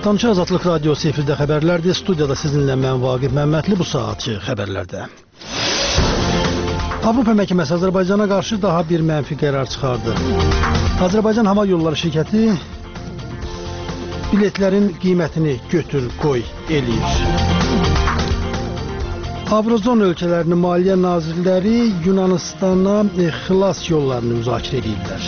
Danışıq Azadlıq Radiosu efirdə xəbərlərdir. Studiyada sizinlə mən Vaqif Məmmədli bu saatçı xəbərlərdə. Avropa Məhkəməsi Azərbaycana qarşı daha bir mənfi qərar çıxardı. Azərbaycan Hava Yolları şirkəti biletlərin qiymətini götür qoy eləyir. Avrozon ölkələrinin maliyyə nazirləri Yunanistana xilas yollarını müzakirə edirlər.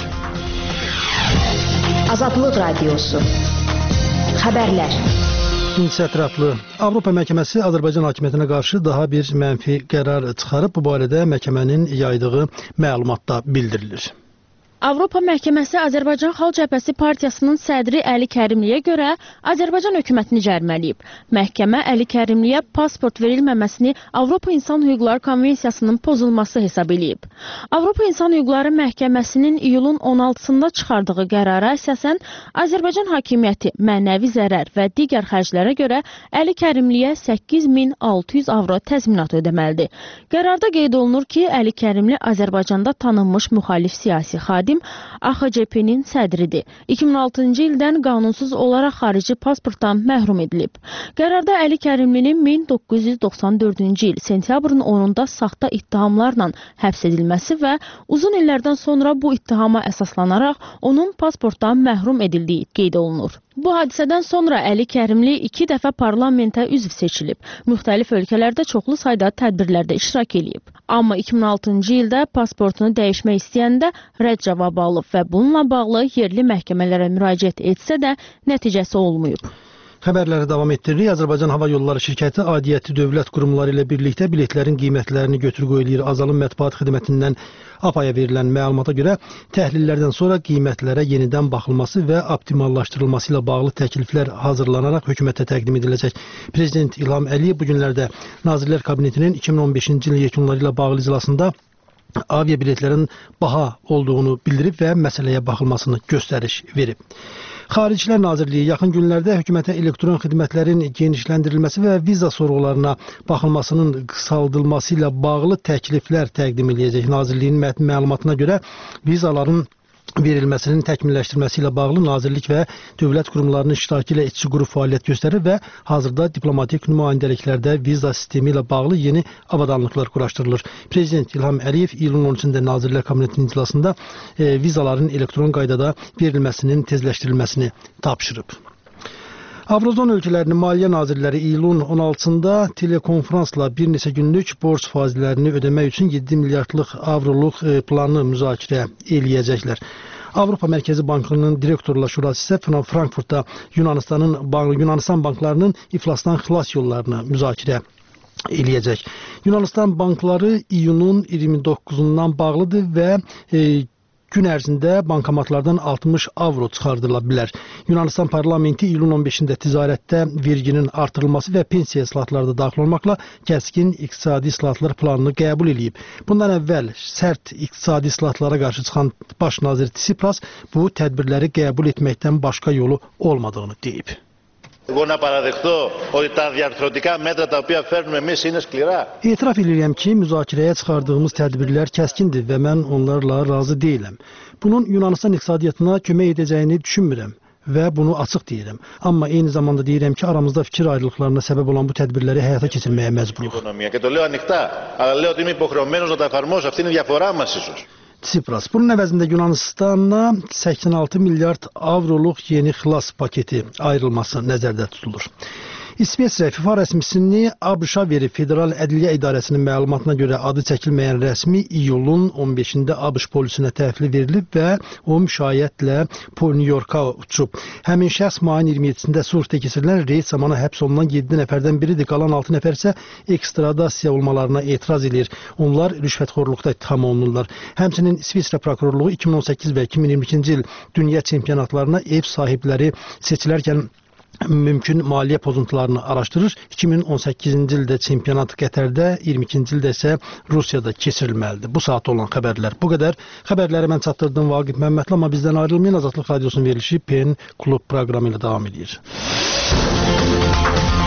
Azadlıq Radiosu Xəbərlər. İkinci ətraflı Avropa Məhkəməsi Azərbaycan hakimiyyətinə qarşı daha bir mənfi qərar çıxarıb. Bu barədə məhkəmənin yaydığı məlumatda bildirilir. Avropa Məhkəməsi Azərbaycan Xalq Cəbhəsi Partiyasının sədri Əli Kərimliyə görə Azərbaycan hökumətini cərimələyib. Məhkəmə Əli Kərimliyə pasport verilməməsini Avropa İnsan Hüquqları Konvensiyasının pozulması hesab edib. Avropa İnsan Hüquqları Məhkəməsinin iyulun 16-sında çıxardığı qərara əsasən Azərbaycan hakimiyyəti mənəvi zərər və digər xərclərə görə Əli Kərimliyə 8600 avro təzminat ödəməlidir. Qərarda qeyd olunur ki, Əli Kərimli Azərbaycanda tanınmış müxalif siyasi xadim AXCP-nin sədridir. 2006-cı ildən qanunsuz olaraq xarici pasportdan məhrum edilib. Qərarda Əli Kərimlinin 1994-cü il sentyabrın 10-da saxta ittihamlarla həbs edilməsi və uzun illərdən sonra bu ittihama əsaslanaraq onun pasportdan məhrum edildiyi qeyd olunur. Bu hadisədən sonra Əli Kərimli 2 dəfə parlamentə üzv seçilib. Müxtəlif ölkələrdə çoxlu sayda tədbirlərdə iştirak edib. Amma 2006-cı ildə pasportunu dəyişmək istəyəndə rədd cavabı alıb və bununla bağlı yerli məhkəmələrə müraciət etsə də nəticəsi olmayıb. Xəbərləri davam etdiririk. Azərbaycan Hava Yolları şirkəti aidiyyəti dövlət qurumları ilə birlikdə biletlərin qiymətlərini götür-qoy eləyir. Azalın mətbuat xidmətindən APAya verilən məlumata görə təhlillərdən sonra qiymətlərə yenidən baxılması və optimallaşdırılması ilə bağlı təkliflər hazırlanaraq hökumətə təqdim ediləcək. Prezident İlham Əliyev bu günlərdə Nazirlər Kabinetinin 2015-ci ilin yekunları ilə bağlı iclasında aviabiletlərin baha olduğunu bildirib və məsələyə baxılmasını göstəriş verib. Xaricilər Nazirliyi yaxın günlərdə hökumətə elektron xidmətlərin genişləndirilməsi və viza sorğularına baxılmasının qısaldılması ilə bağlı təkliflər təqdim edəcək. Nazirliyin məlumatına görə vizaların verilməsinin təkmilləşdirilməsi ilə bağlı nazirlik və dövlət qurumlarının iştirakı ilə işçi qrup fəaliyyət göstərir və hazırda diplomatik nümayəndəliklərdə viza sistemi ilə bağlı yeni avadanlıqlar quraşdırılır. Prezident İlham Əliyev iyulun 13-də Nazirlər Kabinetinin iclasında vizaların elektron qaydada verilməsinin tezləşdirilməsini tapşırıb. Avrozon ölkələrinin maliyyə nazirləri iyulun 16-da telekonferansla bir neçə günlük borc faizlərini ödəmək üçün 7 milyardlıq avroluq planı müzakirə eləyəcəklər. Avropa Mərkəzi Bankının direktorlar şurası isə Frankfurtda Yunanistan banklarının iflasdan xilas yollarını müzakirə eləyəcək. Yunanistan bankları iyunun 29-undan bağlıdır və gün ərzində bankomatlardan 60 avro çıxardırıla bilər. Yunanistan parlamenti iyulun 15-də ticarətdə verginin artırılması və pensiya islahatları daxil olmaqla kəskin iqtisadi islahatlar planını qəbul edib. Bundan əvvəl sərt iqtisadi islahatlara qarşı çıxan baş nazir Tsipras bu tədbirləri qəbul etməkdən başqa yolu olmadığını deyib. Etiraf edirəm ki, müzakirəyə çıxardığımız tədbirlər kəskindir və mən onlarla razı deyiləm. Bunun Yunanistan iqtisadiyyatına kömək edəcəyini düşünmürəm və bunu açıq deyirəm. Amma eyni zamanda deyirəm ki, aramızda fikir ayrılıqlarına səbəb olan bu tədbirləri həyata keçirməyə məcburuq. Tsipras. Bunun əvəzində Yunanistana 86 milyard avroluq yeni xilas paketi ayrılması nəzərdə tutulur. İsveçrə FIFA rəsmisini ABŞ-a verib. Federal Ədliyyə İdarəsinin məlumatına görə adı çəkilməyən rəsmi iyulun 15-də ABŞ polisinə təhvil verilib və o müşayiətlə New Yorka uçub. Həmin şəxs mayın 27-sində Surxda keçirilən reyd zamanı həbs olunan 7 nəfərdən biridir. Qalan 6 nəfər isə ekstradasiya olmalarına etiraz edir. Onlar rüşvətxorluqda ittiham olunurlar. Həmçinin İsveçrə prokurorluğu 2018 və 2022-ci il dünya çempionatlarına ev sahibləri seçilərkən mümkün maliyyə pozuntularını araşdırır. 2018-ci ildə çempionat Qətərdə, 22-ci ildə isə Rusiyada keçirilməlidir. Bu saat olan xəbərlər bu qədər. Xəbərləri mən çatdırdım Vaqif Məmmədli, amma bizdən ayrılmayın. Azadlıq Radiosunun verilişi PEN Klub proqramı ilə davam edir.